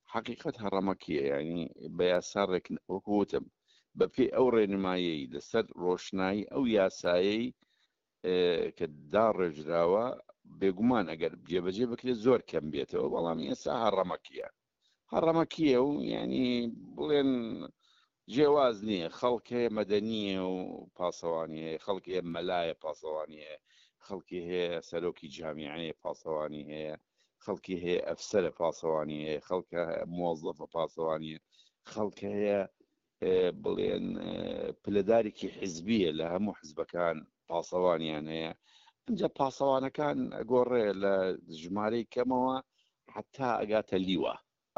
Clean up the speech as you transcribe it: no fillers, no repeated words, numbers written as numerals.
حقیقت هەڕەمەکیە، ینی بە یاساڕێک وەکوتم بەپێی ئەو ڕێنمایی لەسەر ڕۆشنایی ئەو یاسایەی کە داڕێژراوە بێگومان ئەگەر جێبەجێ بکرێت زۆر کەم بێتەوە، بەڵام ئێستا هەڕەمەکیە و ینی بڵێن جێواز نییە. خەڵک هەیە مەدەنیە و پاسەوانی هەیە، خەڵکی هەیە مەلایە پاسەوانی هەیە، خەڵکی هەیە سەرۆکی جامیعەیە پاسەوانی هەیە، خەڵکی هەیە ئەفسەرە پاسەوانی هەیە، خەڵکە مۆزەفە پاسەوانیە، خەڵکە هەیە بڵێن پلەدارێکی حیزبیە لە هەموو حیزبەکان پاسەوانیان هەیە. ئەنجا پاسەوانەکان ئەگۆڕێ لە ژمارەی کەمەوە حتا ئەگاتە لیوە.